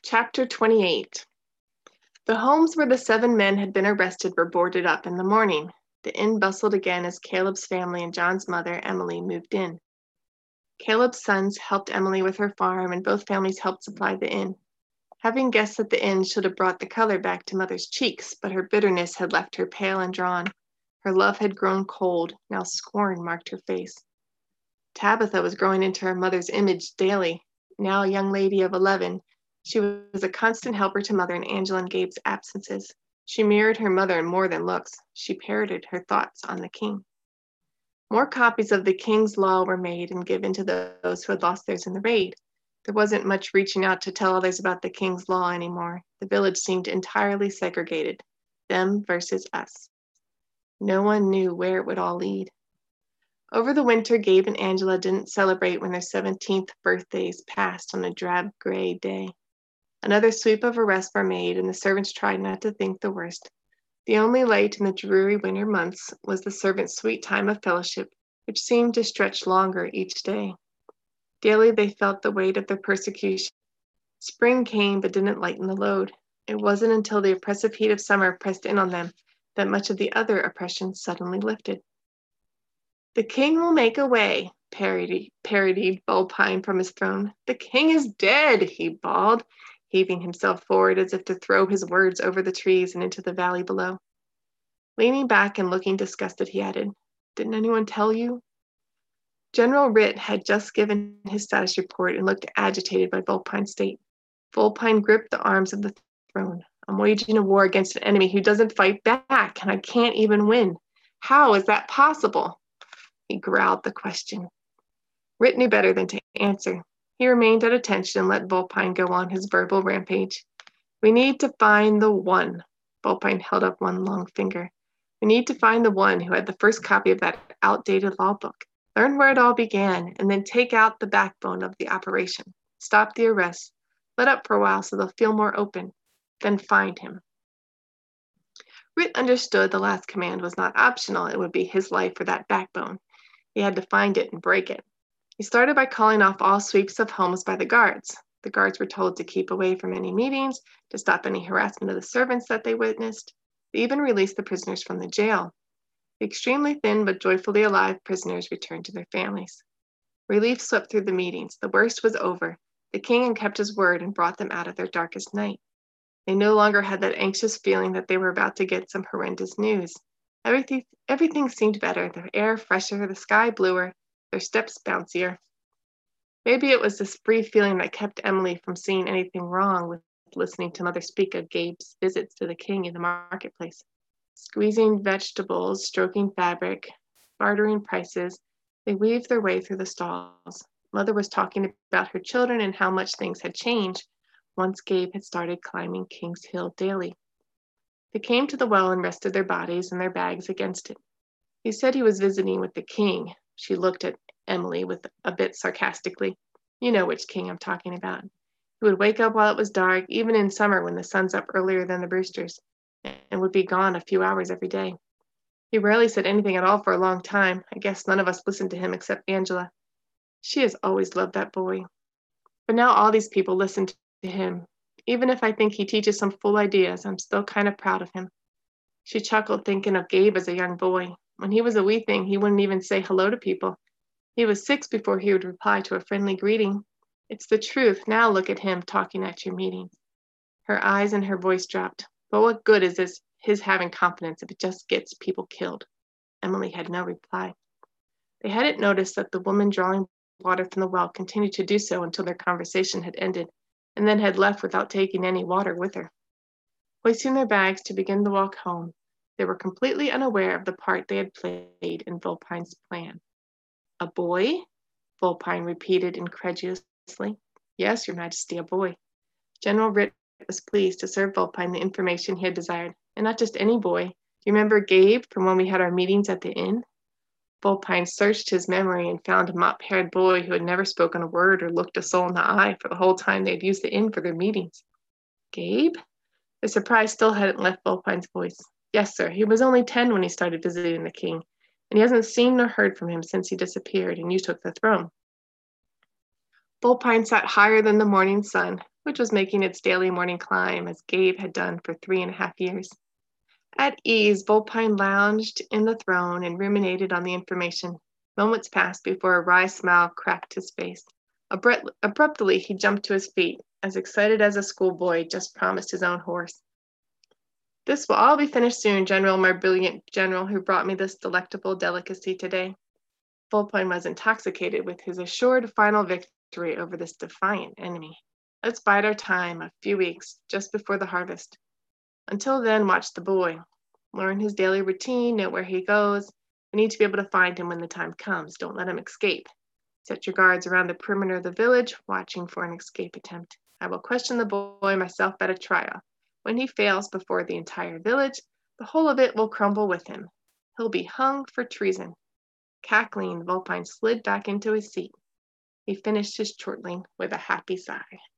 Chapter 28. The homes where the 7 men had been arrested were boarded up in the morning. The inn bustled again as Caleb's family and John's mother, Emily, moved in. Caleb's sons helped Emily with her farm, and both families helped supply the inn. Having guessed that the inn should have brought the color back to Mother's cheeks, but her bitterness had left her pale and drawn. Her love had grown cold, now scorn marked her face. Tabitha was growing into her mother's image daily. Now a young lady of 11, she was a constant helper to Mother in Angela and Gabe's absences. She mirrored her mother in more than looks. She parroted her thoughts on the king. More copies of the King's Law were made and given to those who had lost theirs in the raid. There wasn't much reaching out to tell others about the King's Law anymore. The village seemed entirely segregated, them versus us. No one knew where it would all lead. Over the winter, Gabe and Angela didn't celebrate when their 17th birthdays passed on a drab gray day. Another sweep of arrests were made, and the servants tried not to think the worst. The only light in the dreary winter months was the servants' sweet time of fellowship, which seemed to stretch longer each day. Daily they felt the weight of their persecution. Spring came but didn't lighten the load. It wasn't until the oppressive heat of summer pressed in on them that much of the other oppression suddenly lifted. "The king will make a way," parodied Vulpine from his throne. "The king is dead," he bawled, heaving himself forward as if to throw his words over the trees and into the valley below. Leaning back and looking disgusted, he added, "Didn't anyone tell you?" General Ritt had just given his status report and looked agitated by Vulpine's state. Vulpine gripped the arms of the throne. "I'm waging a war against an enemy who doesn't fight back, and I can't even win. How is that possible?" He growled the question. Ritt knew better than to answer. He remained at attention and let Vulpine go on his verbal rampage. "We need to find the one." Vulpine held up one long finger. "We need to find the one who had the first copy of that outdated law book. Learn where it all began, and then take out the backbone of the operation. Stop the arrests. Let up for a while so they'll feel more open. Then find him." Ritt understood the last command was not optional. It would be his life or that backbone. He had to find it and break it. He started by calling off all sweeps of homes by the guards. The guards were told to keep away from any meetings, to stop any harassment of the servants that they witnessed. They even released the prisoners from the jail. The extremely thin but joyfully alive prisoners returned to their families. Relief swept through the meetings. The worst was over. The king had kept his word and brought them out of their darkest night. They no longer had that anxious feeling that they were about to get some horrendous news. Everything seemed better, the air fresher, the sky bluer, their steps bouncier. Maybe it was this brief feeling that kept Emily from seeing anything wrong with listening to Mother speak of Gabe's visits to the king in the marketplace. Squeezing vegetables, stroking fabric, bartering prices, they weaved their way through the stalls. Mother was talking about her children and how much things had changed once Gabe had started climbing King's Hill daily. They came to the well and rested their bodies and their bags against it. He said he was visiting with the king. She looked at Emily with a bit sarcastically. "You know which king I'm talking about. He would wake up while it was dark, even in summer when the sun's up earlier than the roosters, and would be gone a few hours every day. He rarely said anything at all for a long time. I guess none of us listened to him except Angela. She has always loved that boy. But now all these people listen to him. Even if I think he teaches some fool ideas, I'm still kind of proud of him." She chuckled, thinking of Gabe as a young boy. When he was a wee thing, he wouldn't even say hello to people. He was 6 before he would reply to a friendly greeting. It's the truth. Now look at him talking at your meetings. Her eyes and her voice dropped. "But what good is his having confidence if it just gets people killed?" Emily had no reply. They hadn't noticed that the woman drawing water from the well continued to do so until their conversation had ended, and then had left without taking any water with her. Hoisting their bags to begin the walk home, they were completely unaware of the part they had played in Vulpine's plan. "A boy?" Vulpine repeated incredulously. "Yes, Your Majesty, a boy." General Ritt was pleased to serve Vulpine the information he had desired, and not just any boy. "Do you remember Gabe from when we had our meetings at the inn?" Vulpine searched his memory and found a mop-haired boy who had never spoken a word or looked a soul in the eye for the whole time they had used the inn for their meetings. "Gabe?" The surprise still hadn't left Vulpine's voice. "Yes, sir. He was only 10 when he started visiting the king, and he hasn't seen nor heard from him since he disappeared and you took the throne." Vulpine sat higher than the morning sun. which was making its daily morning climb as Gabe had done for 3.5 years. At ease, Vulpine lounged in the throne and ruminated on the information. Moments passed before a wry smile cracked his face. Abruptly, he jumped to his feet, as excited as a schoolboy just promised his own horse. This will all be finished soon, General, my brilliant general who brought me this delectable delicacy today. Vulpine was intoxicated with his assured final victory over this defiant enemy. Let's bide our time, a few weeks, just before the harvest. Until then, watch the boy. Learn his daily routine, know where he goes. We need to be able to find him when the time comes. Don't let him escape. Set your guards around the perimeter of the village, watching for an escape attempt. I will question the boy myself at a trial. When he fails before the entire village, the whole of it will crumble with him. He'll be hung for treason. Cackling, Vulpine slid back into his seat. He finished his chortling with a happy sigh.